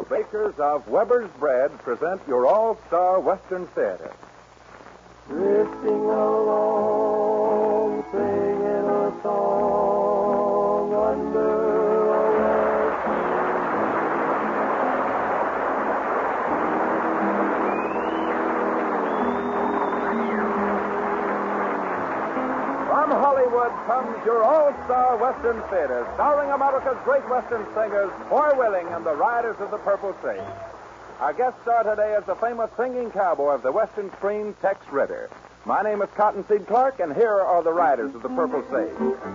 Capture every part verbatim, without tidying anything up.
Bakers of Weber's Bread present your all-star Western Theater. Drifting along, singing a song under a From Hollywood comes your all-star Western Theater, starring America's great Western singers, Foy Willing and the Riders of the Purple Sage. Our guest star today is the famous singing cowboy of the Western screen, Tex Ritter. My name is Cottonseed Clark, and here are the Riders of the Purple Sage.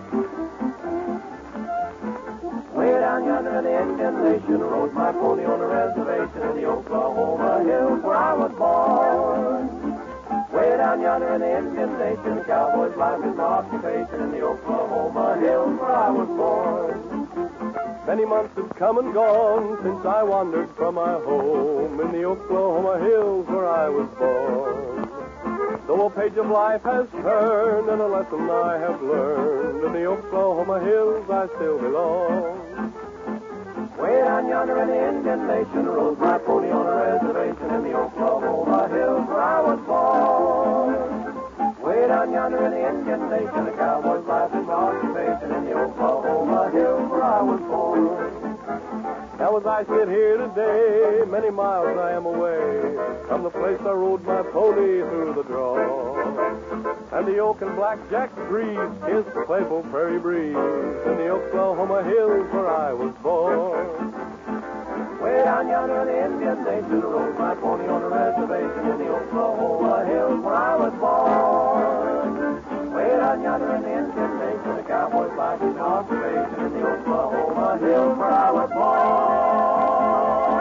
Way down yonder in the Indian Nation, rode my pony on a reservation in the Oklahoma hills where I was born. Way down yonder in the Indian Nation, cowboy's life is my occupation in the Oklahoma hills where I was born. Many months have come and gone since I wandered from my home in the Oklahoma hills where I was born. Though a page of life has turned and a lesson I have learned, in the Oklahoma hills I still belong. Way down yonder in the Indian Nation, rode my pony on a reservation in the Oklahoma hills where I was born. Way down yonder in the Indian Nation, a cowboy's life is my occupation in the Oklahoma hills where I was born. Now as I sit here today, many miles I am away from the place I rode my pony through the draw. And the oak and blackjack breeze kiss the playful prairie breeze in the Oklahoma hills where I was born. Way down yonder in the Indian Nation, rode my pony on a reservation in the Oklahoma hills where I was born. Way down yonder in the Indian Nation, a cowboy's life is an occupation in the Oklahoma hills where I was born.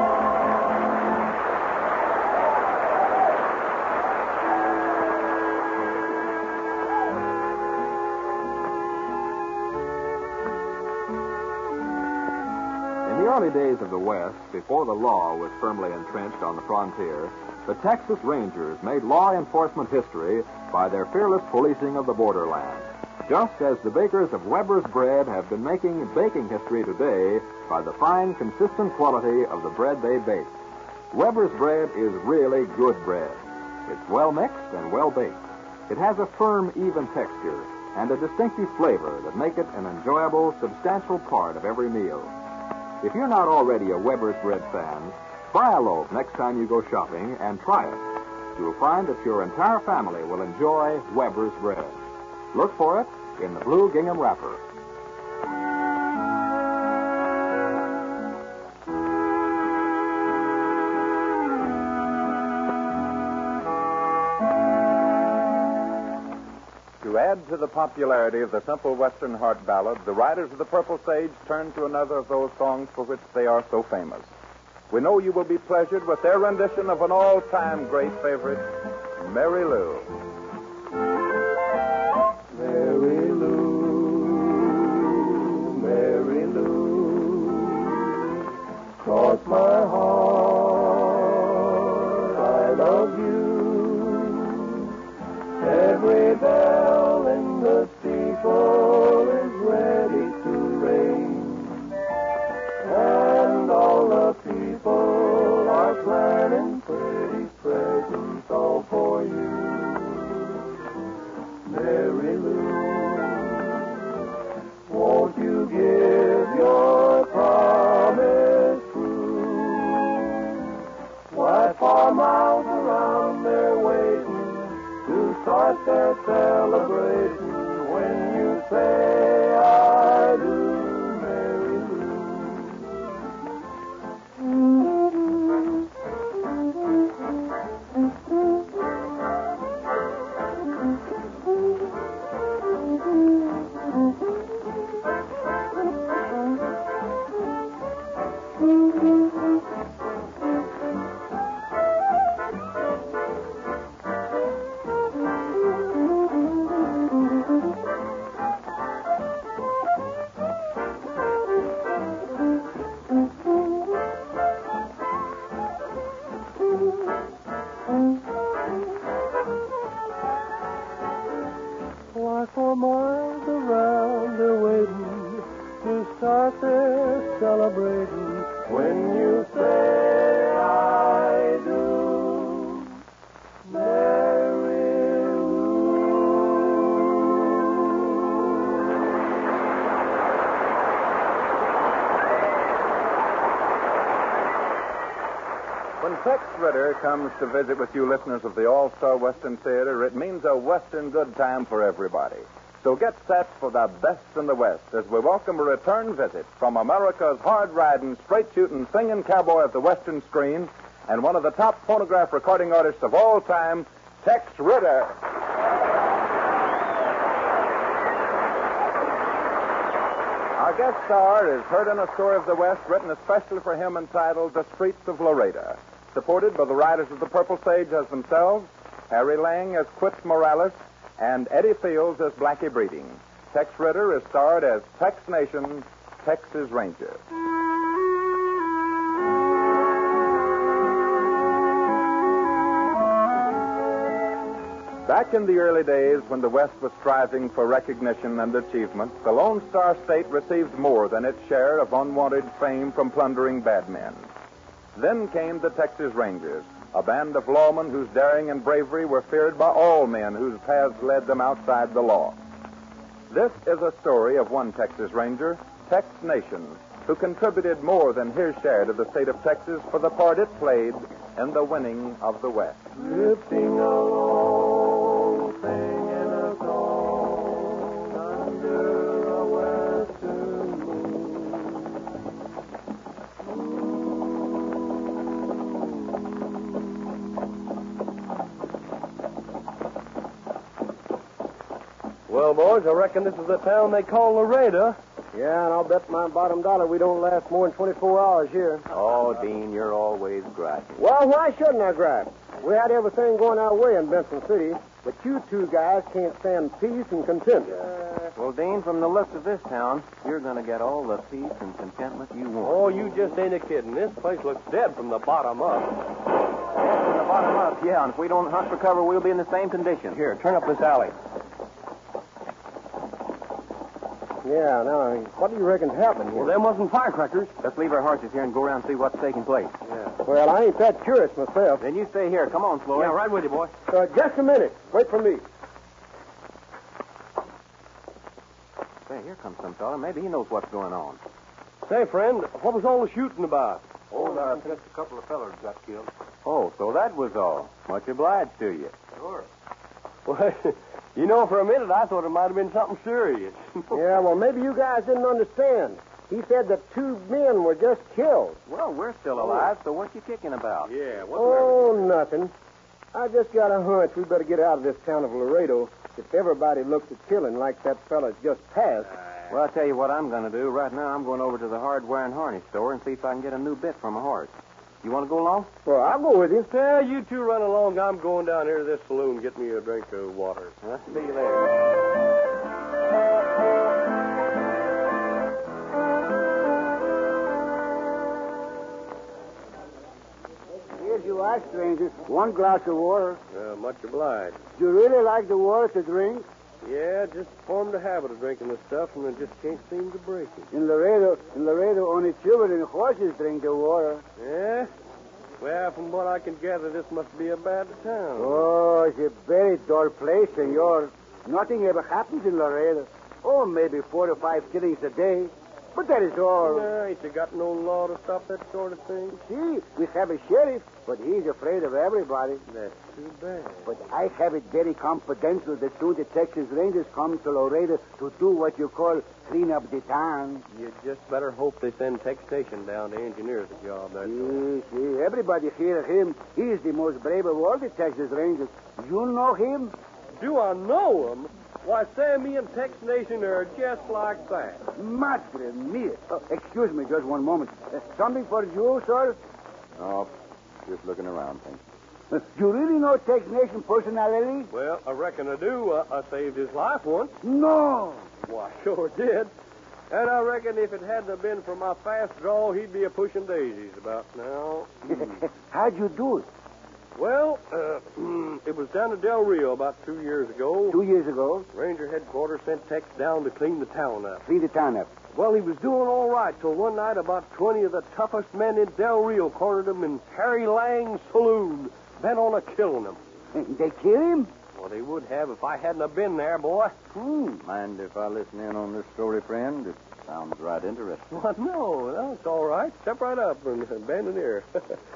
In the early days of the West, before the law was firmly entrenched on the frontier, the Texas Rangers made law enforcement history by their fearless policing of the borderland. Just as the bakers of Weber's Bread have been making baking history today by the fine, consistent quality of the bread they bake. Weber's Bread is really good bread. It's well mixed and well baked. It has a firm, even texture and a distinctive flavor that make it an enjoyable, substantial part of every meal. If you're not already a Weber's Bread fan, buy a loaf next time you go shopping and try it. You'll find that your entire family will enjoy Weber's Bread. Look for it in the blue gingham wrapper. To add to the popularity of the simple Western heart ballad, the Riders of the Purple Sage turn to another of those songs for which they are so famous. We know you will be pleasured with their rendition of an all-time great favorite, Mary Lou. Mary Lou, Mary Lou, cross my heart, I love you. Every bell in the steeple is ready to ring, and all the people are planning pretty presents all for you. Mary Lou, won't you give your promise true? Why, for miles around they're waiting to start their celebration when you say I do, Mary Lou. Why, for miles around they're waiting to start their celebrating when When Tex Ritter comes to visit with you listeners of the All-Star Western Theater, it means a Western good time for everybody. So get set for the best in the West as we welcome a return visit from America's hard-riding, straight-shooting, singing cowboy of the Western screen and one of the top phonograph recording artists of all time, Tex Ritter. Our guest star is heard in a story of the West written especially for him entitled The Streets of Laredo, supported by the writers of The Purple Sage as themselves, Harry Lang as Quitz Morales, and Eddie Fields as Blackie Breeding. Tex Ritter is starred as Tex Nation, Texas Ranger. Back in the early days when the West was striving for recognition and achievement, the Lone Star State received more than its share of unwanted fame from plundering bad men. Then came the Texas Rangers, a band of lawmen whose daring and bravery were feared by all men whose paths led them outside the law. This is a story of one Texas Ranger, Tex Nation, who contributed more than his share to the state of Texas for the part it played in the winning of the West. Drifting along, singing a song under a western Well, boys, I reckon this is the town they call Laredo. Yeah, and I'll bet my bottom dollar we don't last more than twenty-four hours here. Oh, Dean, you're always griping. Well, why shouldn't I gripe? We had everything going our way in Benson City, but you two guys can't stand peace and contentment. Uh, well, Dean, from the looks of this town, you're going to get all the peace and contentment you want. Oh, you just ain't a kidding. This place looks dead from the bottom up. Yes, from the bottom up, yeah, and if we don't hunt for cover, we'll be in the same condition. Here, turn up this alley. Yeah, now, what do you reckon's happened here? Well, them wasn't firecrackers. Let's leave our horses here and go around and see what's taking place. Yeah. Well, I ain't that curious myself. Then you stay here. Come on, Floyd. Yeah, right with you, boy. Uh, just a minute. Wait for me. Say, here comes some fella. Maybe he knows what's going on. Say, friend, what was all the shooting about? Oh, uh, just a couple of fellers got killed. Oh, so that was all. Much obliged to you. Sure. Well, you know, for a minute I thought it might have been something serious. Yeah, well, maybe you guys didn't understand. He said that two men were just killed. Well, we're still alive, so what you kicking about? Yeah, what's Oh, nothing. I just got a hunch we better get out of this town of Laredo if everybody looks at killing like that fella's just passed. Well, I'll tell you what I'm going to do. Right now, I'm going over to the hardware and harness store and see if I can get a new bit from a horse. You want to go along? Well, I'll go with you. Yeah, you two run along. I'm going down here to this saloon get me a drink of water. Huh? See you later. Here's your ice, stranger. One glass of water. Uh, much obliged. Do you really like the water to drink? Yeah, just formed a habit of drinking this stuff, and I just can't seem to break it. In Laredo, in Laredo, only children and horses drink the water. Yeah? Well, from what I can gather, this must be a bad town. Oh, it's a very dull place, senor. Nothing ever happens in Laredo. Oh, maybe four or five killings a day. But that is all. No, ain't you got no law to stop that sort of thing? See, we have a sheriff, but he's afraid of everybody. That's too bad. But I have it very confidential that soon the Texas Rangers come to Laredo to do what you call clean up the town. You just better hope they send Tex Station down to engineer the job, that's all. See, see, everybody hear him. He's the most brave of all the Texas Rangers. You know him? Do I know him? Why, Sammy and Tex Nation are just like that. Madre mia. Oh, excuse me just one moment. Uh, something for you, sir? Oh, just looking around, thanks. Uh, you really know Tex Nation personality? Well, I reckon I do. Uh, I saved his life once. No. Why, sure did. And I reckon if it hadn't have been for my fast draw, he'd be a pushing daisies about now. How'd you do it? Well, uh, it was down to Del Rio about two years ago. Two years ago. Ranger headquarters sent Tex down to clean the town up. Clean the town up. Well, he was doing all right till one night about twenty of the toughest men in Del Rio cornered him in Harry Lang's saloon, bent on a killing him. They kill him? Well, they would have if I hadn't have been there, boy. Hmm. Mind if I listen in on this story, friend? It sounds right interesting. Well, no, no, it's all right. Step right up and bend an ear.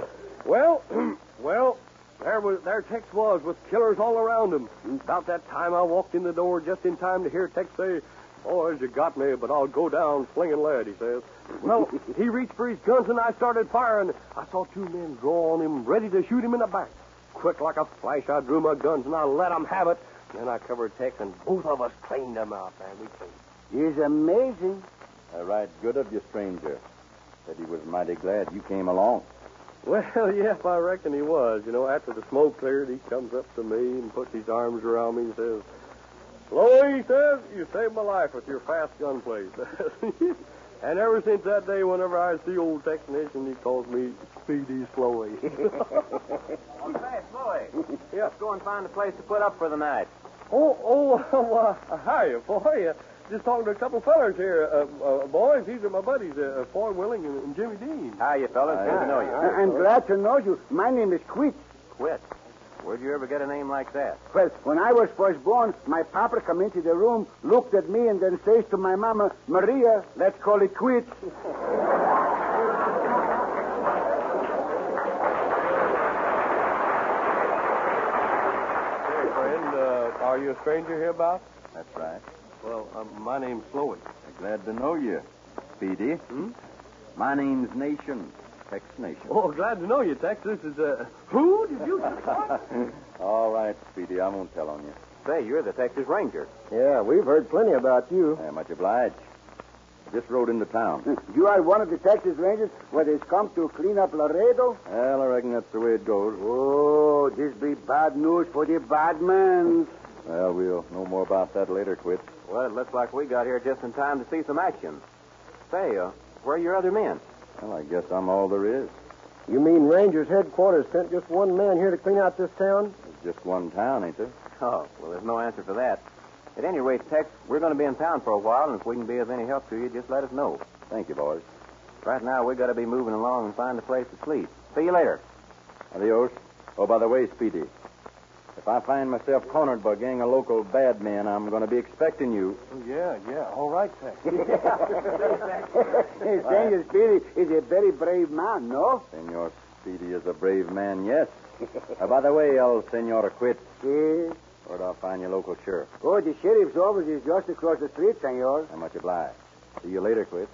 Well, well, there was there Tex was with killers all around him. About that time, I walked in the door just in time to hear Tex say, "Boys, you got me, but I'll go down slinging lead," he says. Well, he reached for his guns, and I started firing. I saw two men draw on him, ready to shoot him in the back. Quick like a flash, I drew my guns, and I let them have it. Then I covered Tex, and both of us cleaned them out, man. We cleaned. He's amazing. Uh, right good of you, stranger. Said he was mighty glad you came along. Well, yes, I reckon he was. You know, after the smoke cleared, he comes up to me and puts his arms around me and says, "Slowy," he says, "you saved my life with your fast gunplay." And ever since that day, whenever I see old Tex Nation, he calls me Speedy Slowy. Okay, Slowy. Yeah. Let's go and find a place to put up for the night. Oh, oh, oh uh, hiya, boy. Uh, just talking to a couple fellers here. Uh, uh, boys, these are my buddies, uh, Foy Willing and, and Jimmy Dean. Hiya, fellas. Good to know you. I- I'm glad to know you. My name is Quit. Quit. Where'd you ever get a name like that? Well, when I was first born, my papa come into the room, looked at me, and then says to my mama, "Maria, let's call it quits." Hey, friend, uh, are you a stranger hereabouts? That's right. Well, um, my name's Slowy. Glad to know you, Speedy. Hmm? My name's Nation, Tex Nation. Oh, glad to know you, Tex. This is, uh, who did you All right, Speedy, I won't tell on you. Say, you're the Texas Ranger. Yeah, we've heard plenty about you. Yeah, much obliged. Just rode into town. You are one of the Texas Rangers where they come to clean up Laredo? Well, I reckon that's the way it goes. Oh, this be bad news for the bad men. Well, we'll know more about that later, Quit. Well, it looks like we got here just in time to see some action. Say, uh, where are your other men? Well, I guess I'm all there is. You mean Rangers headquarters sent just one man here to clean out this town? There's just one town, ain't there? Oh, well, there's no answer for that. At any rate, Tex, we're going to be in town for a while, and if we can be of any help to you, just let us know. Thank you, boys. Right now, we've got to be moving along and find a place to sleep. See you later. Adios. Oh, by the way, Speedy, if I find myself cornered by a gang of local bad men, I'm going to be expecting you. Oh, yeah, yeah. All right, Tex. Senor Speedy is a very brave man, no? Senor Speedy is a brave man, yes. uh, by the way, El Senor Quit, Yes. where'd I find your local sheriff? Oh, the sheriff's office is just across the street, senor. How much obliged. See you later, Quit.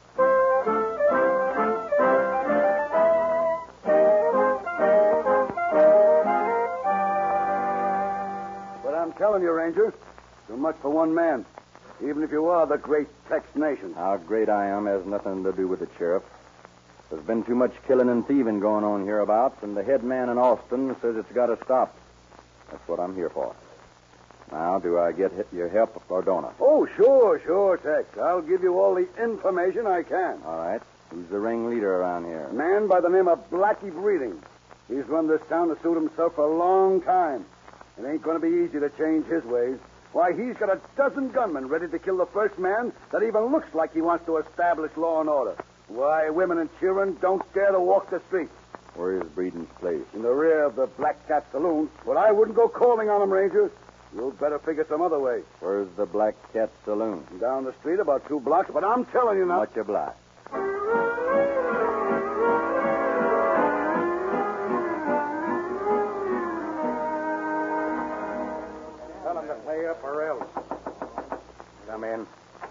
But I'm telling you, Ranger, too much for one man. Even if you are the great Tex Nation. How great I am has nothing to do with the sheriff. There's been too much killing and thieving going on hereabouts, and the head man in Austin says it's got to stop. That's what I'm here for. Now, do I get your help or don't I? Oh, sure, sure, Tex. I'll give you all the information I can. All right. Who's the ringleader around here? A man by the name of Blackie Breeding. He's run this town to suit himself for a long time. It ain't going to be easy to change his ways. Why, he's got a dozen gunmen ready to kill the first man that even looks like he wants to establish law and order. Why, women and children don't dare to walk the streets. Where is Breeden's place? In the rear of the Black Cat Saloon. But I wouldn't go calling on him, Ranger. You'll better figure some other way. Where's the Black Cat Saloon? Down the street about two blocks, but I'm telling you now. Much obliged. Tell him to pay up or else. Come in.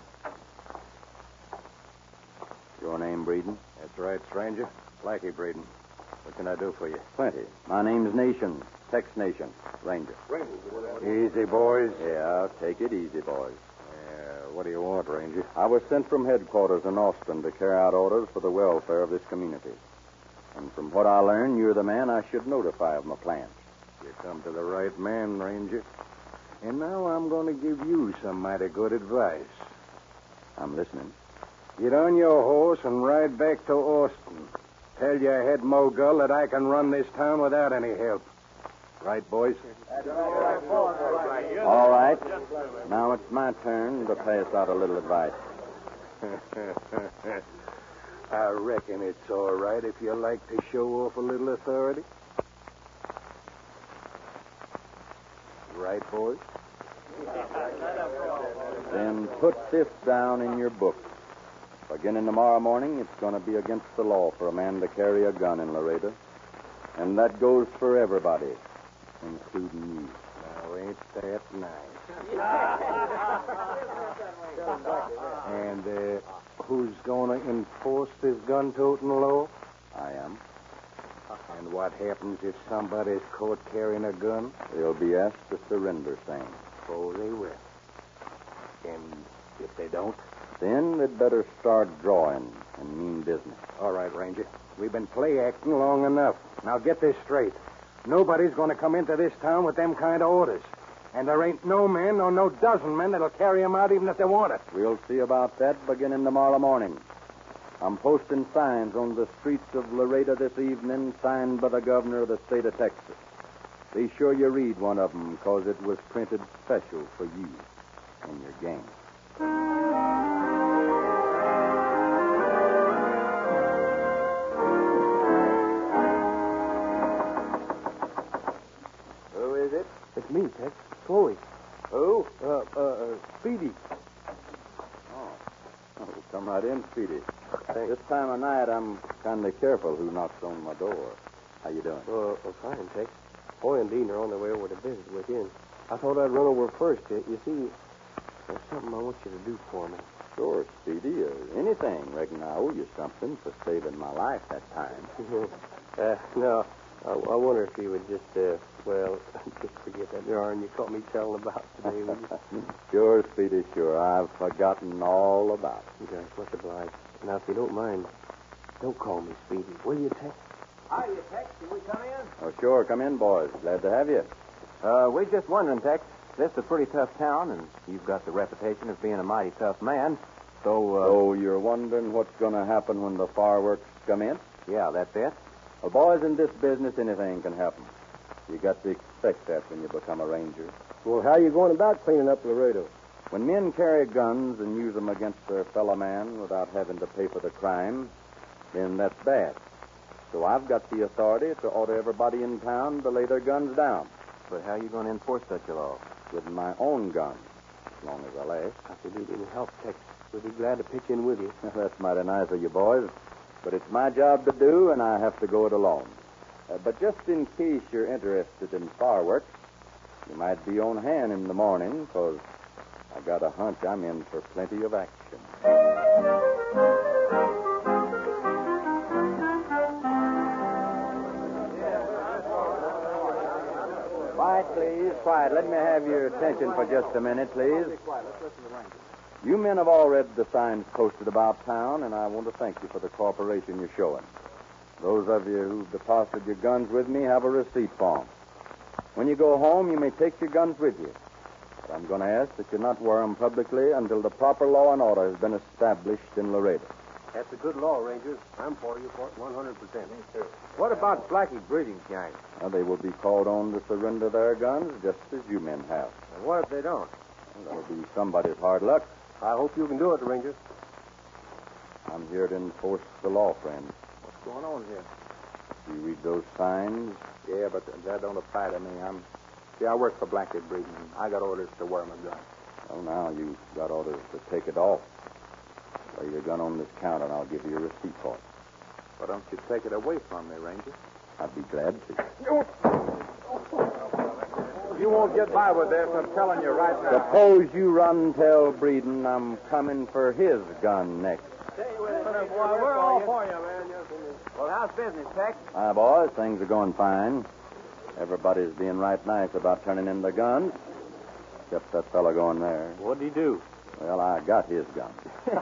Your name, Breeden? That's right, stranger. Blackie Breeden. What can I do for you? Plenty. My name's Nation. Tex Nation. Ranger. Easy, boys. Yeah, take it easy, boys. Uh, what do you want, Ranger? I was sent from headquarters in Austin to carry out orders for the welfare of this community. And from what I learned, you're the man I should notify of my plans. You come to the right man, Ranger. And now I'm going to give you some mighty good advice. I'm listening. Get on your horse and ride back to Austin. Tell your head mogul that I can run this town without any help. Right, boys? All right. Now it's my turn to pass out a little advice. I reckon it's all right if you like to show off a little authority. Right, boys? Then put this down in your book. Beginning tomorrow morning, it's going to be against the law for a man to carry a gun in Laredo. And that goes for everybody, including you. Now, ain't that nice? And uh, who's going to enforce this gun-toting law? I am. And what happens if somebody's caught carrying a gun? They'll be asked to surrender same. Oh, they will. And if they don't? Then they'd better start drawing and mean business. All right, Ranger. We've been play-acting long enough. Now get this straight. Nobody's going to come into this town with them kind of orders. And there ain't no man or no dozen men that'll carry 'em out even if they want it. We'll see about that beginning tomorrow morning. I'm posting signs on the streets of Laredo this evening, signed by the governor of the state of Texas. Be sure you read one of them, because it was printed special for you and your gang. Who is it? It's me, Tex. Chloe. Who? Uh, uh, uh, Speedy. Oh, come right in, Speedy. This time of night, I'm kind of careful who knocks on my door. How you doing? Uh, well, fine, Tex. Boy and Dean are on their way over to visit with you. And I thought I'd run over first. Uh, you see, there's something I want you to do for me. Sure, Speedy. Uh, anything. Reckon I owe you something for saving my life that time. uh, no, I, I wonder if you would just, uh, well, just forget that yarn you caught me telling about today, would you? Sure, Speedy, sure. I've forgotten all about it. You guys, much obliged. Now, if you don't mind, don't call me Speedy, will you, Tex? Hi, you, Tex. Can we come in? Oh, sure. Come in, boys. Glad to have you. Uh, we're just wondering, Tex. This is a pretty tough town, and you've got the reputation of being a mighty tough man. So, uh... Oh, you're wondering what's going to happen when the fireworks come in? Yeah, that's it. Well, boys, in this business, anything can happen. You got to expect that when you become a ranger. Well, how you going about cleaning up Laredo? When men carry guns and use them against their fellow man without having to pay for the crime, then that's bad. So I've got the authority to order everybody in town to lay their guns down. But how are you going to enforce such a law? With my own gun, as long as I last. If you need any help, Tex, we'll be glad to pitch in with you. That's mighty nice of you, boys. But it's my job to do, and I have to go it alone. Uh, but just in case you're interested in fireworks, you might be on hand in the morning, because I got a hunch I'm in for plenty of action. Quiet, please. Quiet. Let me have your attention for just a minute, please. You men have all read the signs posted about town, and I want to thank you for the cooperation you're showing. Those of you who've deposited your guns with me have a receipt form. When you go home, you may take your guns with you. But I'm going to ask that you not wear them publicly until the proper law and order has been established in Laredo. That's a good law, Rangers. I'm for you for it one hundred percent. What about Blackie Breeding's gang? Now, they will be called on to surrender their guns just as you men have. And what if they don't? Well, that'll be somebody's hard luck. I hope you can do it, Rangers. I'm here to enforce the law, friend. What's going on here? You read those signs? Yeah, but that don't apply to me. I'm, see, I work for Blackie Breeding. I got orders to wear my gun. Well, now you've got orders to take it off. Lay your gun on this counter, and I'll give you a receipt for it. Why don't you take it away from me, Ranger? I'd be glad to. You won't get by with this, I'm telling you right now. Suppose you run tell Breeden I'm coming for his gun next. We're all for you, man. Well, how's business, Tex? Hi, boys. Things are going fine. Everybody's being right nice about turning in their guns. Except that fellow going there. What'd he do? Well, I got his gun.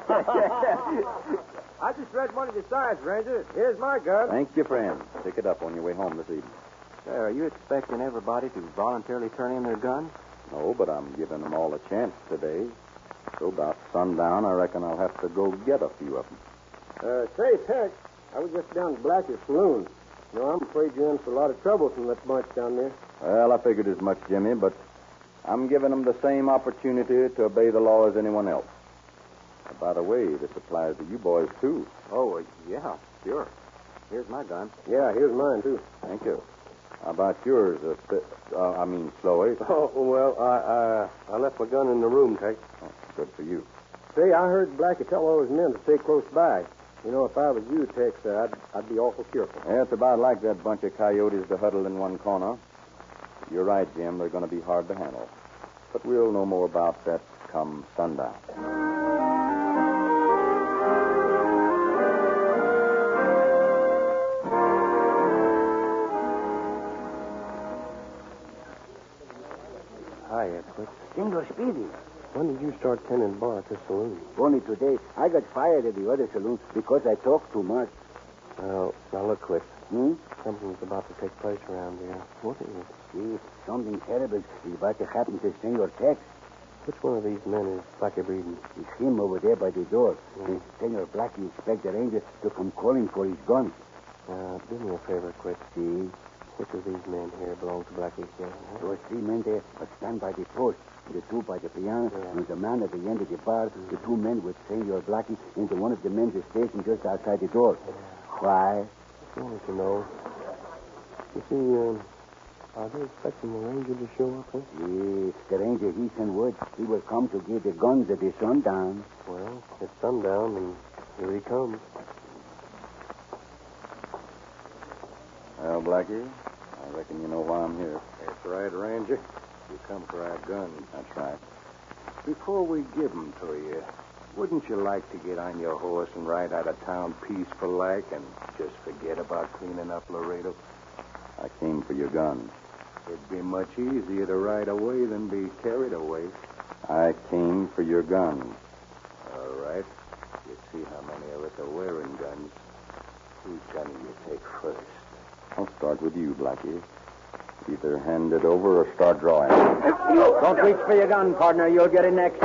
I just read one of your signs, Ranger. Here's my gun. Thank you, friend. Pick it up on your way home this evening. Say, are you expecting everybody to voluntarily turn in their guns? No, but I'm giving them all a chance today. So about sundown, I reckon I'll have to go get a few of them. Uh, say, Tex, I was just down at Blackie's saloon. You know, I'm afraid you're in for a lot of trouble from that bunch down there. Well, I figured as much, Jimmy, but I'm giving them the same opportunity to obey the law as anyone else. Uh, by the way, this applies to you boys, too. Oh, uh, yeah, sure. Here's my gun. Yeah, here's mine, too. Thank you. How about yours, uh, Sp- uh, I mean, Slowey? Oh, well, I, I I left my gun in the room, Tex. Oh, good for you. Say, I heard Blackie tell all his men to stay close by. You know, if I was you, Tex, uh, I'd, I'd be awful careful. Yeah, it's about like that bunch of coyotes to huddle in one corner. You're right, Jim. They're going to be hard to handle. But we'll know more about that come sundown. Hi, Edward. Senor Speedy. When did you start tending bar at this saloon? Only today. I got fired at the other saloon because I talked too much. Well, now look, Quick. Hmm? Something's about to take place around here. What is it? See, something terrible is about to happen to Senor Tex. Which one of these men is Blackie Breeden? It's him over there by the door. Hmm. And Senor Blackie expects the ranger to come calling for his gun. Now, do me a favor, Quick. See? Which of these men here belong to Blackie's gang? Huh? Those three men there are stand by the post. The two by the piano, Yeah. and the man at the end of the bar, the two men with Senor Blackie, and the one of the men is stationed just outside the door. Why? I wanted to know. You see, um, are they expecting the ranger to show up, huh? Yes, the ranger, he sent word. He will come to get the guns at the sundown. Well, it's sundown, and here he comes. Well, Blackie, I reckon you know why I'm here. That's right, Ranger. You come for our guns. That's right. Before we give 'em to you, wouldn't you like to get on your horse and ride out of town peaceful like and just forget about cleaning up Laredo? I came for your gun. It'd be much easier to ride away than be carried away. I came for your gun. All right. You see how many of us are wearing guns. Whose gun will you take first? I'll start with you, Blackie. Either hand it over or start drawing. Don't reach for your gun, partner. You'll get it next.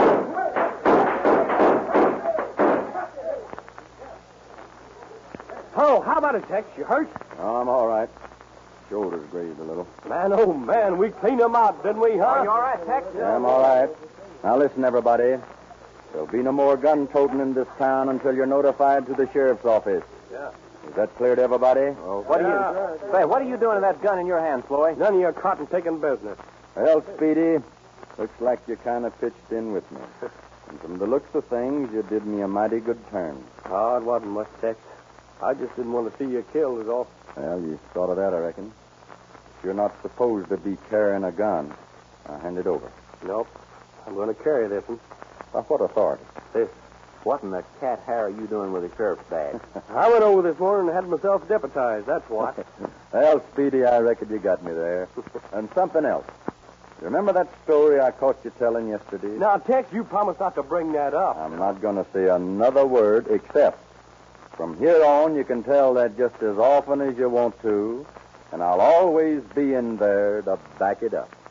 Oh, how about it, Tex? You hurt? Oh, I'm all right. Shoulders grazed a little. Man, oh, man, we cleaned him out, didn't we, huh? Are you all right, Tex? Yeah, I'm all right. Now listen, everybody. There'll be no more gun toting in this town until you're notified to the sheriff's office. Yeah. Is that clear to everybody? Well, what are you... Say, what are you doing with that gun in your hand, Floyd? None of your cotton-picking business. Well, Speedy, looks like you kind of pitched in with me. And from the looks of things, you did me a mighty good turn. Oh, it wasn't much, Tex. I just didn't want to see you killed, is all. Well, you thought of that, I reckon. But you're not supposed to be carrying a gun. Now, hand it over. Nope. I'm going to carry this one. By what authority? This. What in the cat hair are you doing with the sheriff's badge? I went over this morning and had myself deputized, that's what. Well, Speedy, I reckon you got me there. And something else. You remember that story I caught you telling yesterday? Now, Tex, you promised not to bring that up. I'm not going to say another word except from here on you can tell that just as often as you want to, and I'll always be in there to back it up.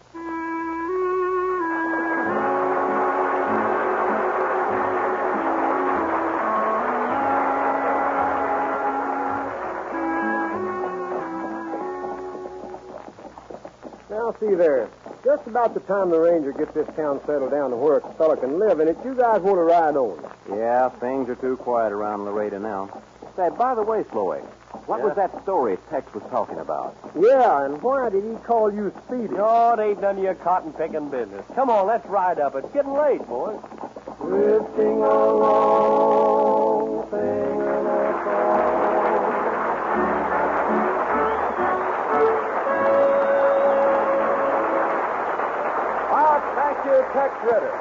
Now, see there. Just about the time the ranger gets this town settled down to where a fella can live in it, you guys want to ride on. Yeah, things are too quiet around Laredo now. Say, by the way, Floyd, what Yeah? was that story Tex was talking about? Yeah, and why did he call you Speedy? Oh, it ain't none of your cotton-picking business. Come on, let's ride up. It's getting late, boys. Drifting along, singing a song. Ah, thank you, Tex Ritter.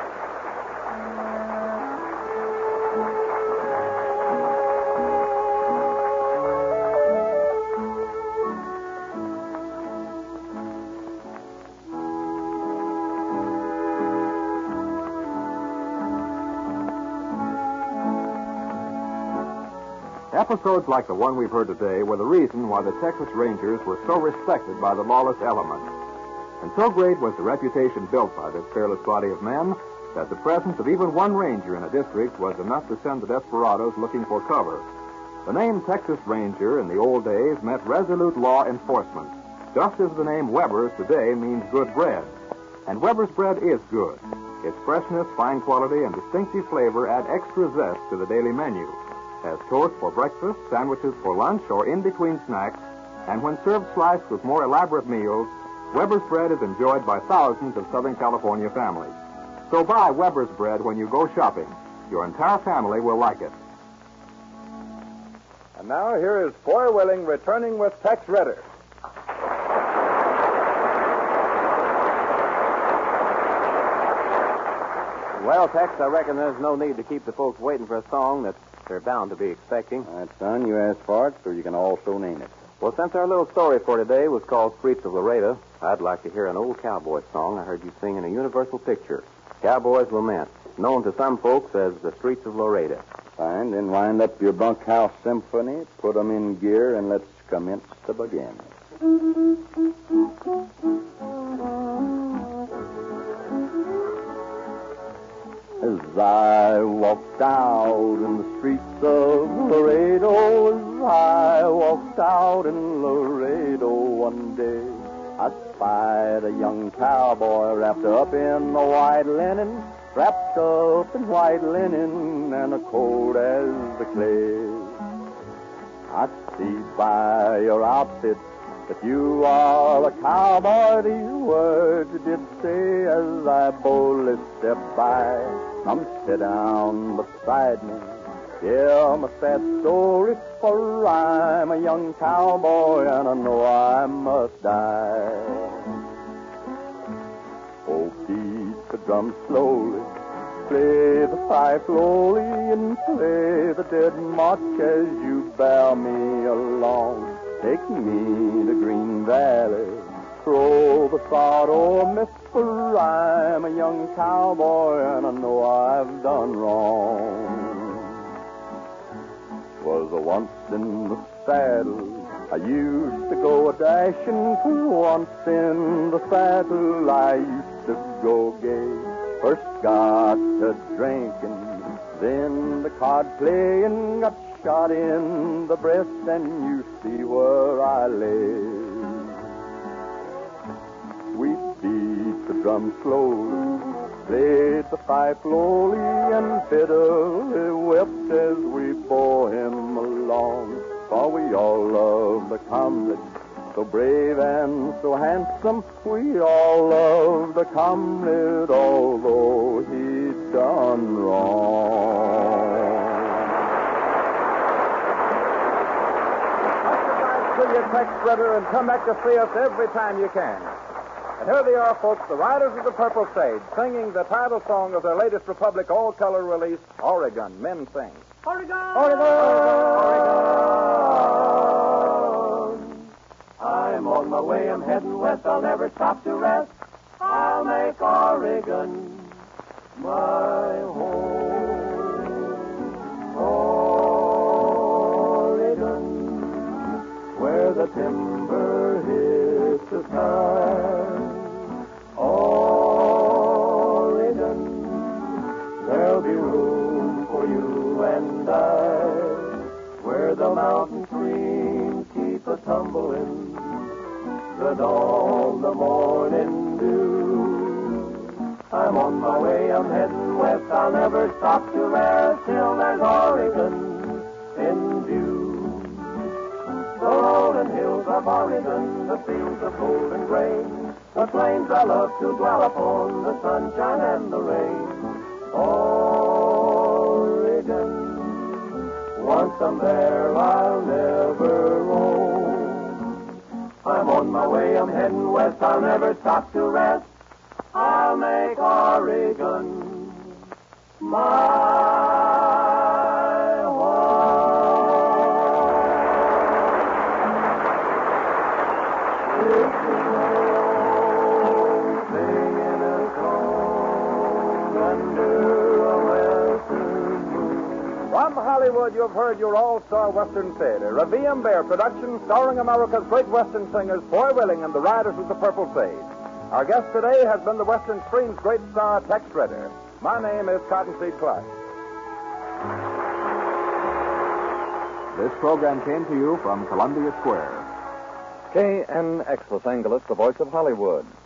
Episodes like the one we've heard today were the reason why the Texas Rangers were so respected by the lawless element. And so great was the reputation built by this fearless body of men that the presence of even one ranger in a district was enough to send the desperados looking for cover. The name Texas Ranger in the old days meant resolute law enforcement, just as the name Weber's today means good bread. And Weber's bread is good. Its freshness, fine quality, and distinctive flavor add extra zest to the daily menu. As toast for breakfast, sandwiches for lunch, or in-between snacks, and when served sliced with more elaborate meals, Weber's bread is enjoyed by thousands of Southern California families. So buy Weber's bread when you go shopping. Your entire family will like it. And now here is Foy Willing returning with Tex Ritter. Well, Tex, I reckon there's no need to keep the folks waiting for a song that they're bound to be expecting. All right, son, you asked for it, so you can also name it. Well, since our little story for today was called Streets of Laredo, I'd like to hear an old cowboy song I heard you sing in a Universal picture, Cowboy's Lament, known to some folks as The Streets of Laredo. Fine, then wind up your bunkhouse symphony, put 'em in gear, and let's commence to begin. As I walked out in the streets of Laredo, as I walked out in Laredo one day, I spied a young cowboy wrapped up in the white linen, wrapped up in white linen and a cold as the clay. I see by your outfit that you are a cowboy, these words you did say as I boldly stepped by. Come sit down beside me, tell my sad story, for I'm a young cowboy and I know I must die. Oh, beat the drum slowly, play the pipe slowly, and play the dead march as you bear me along. Take me to Green Valley, throw the sod o'er me, for I'm a young cowboy and I know I've done wrong. 'Twas a once in the saddle, I used to go a-dashing, 'twas once in the saddle I used to go gay. First got to drinking, then the card playing, got shot in the breast, and you see where I lay. We beat the drum slowly, played the fife slowly, and bitterly wept as we bore him along. For we all love the comrade, so brave and so handsome. We all love the comrade, although he'd done wrong. To you, Tex Ritter, and come back to see us every time you can. And here they are, folks, the Riders of the Purple Sage, singing the title song of their latest Republic all-color release, Oregon, Men Sing. Oregon! Oregon! Oregon! I'm on my way, I'm heading west, I'll never stop to rest. I'll make Oregon my home. Oregon, where the timber hits the sky. Oregon, there'll be room for you and I, where the mountain streams keep a tumbling, the dawn, the morning dew. I'm on my way, I'm heading west, I'll never stop to rest till there's Oregon in view. The rolling hills of Oregon, the fields of golden grain, the plains I love to dwell upon, the sunshine and the rain. Oregon, once I'm there, I'll never roam. I'm on my way, I'm heading west, I'll never stop to rest. I'll make Oregon my From Hollywood, you've heard your all-star Western theater, a V M Bear production starring America's great Western singers, Foy Willing and the Riders of the Purple Sage. Our guest today has been the Western screen's great star, Tex Ritter. My name is Cottonseed Clark. This program came to you from Columbia Square. K N X Los Angeles, the voice of Hollywood.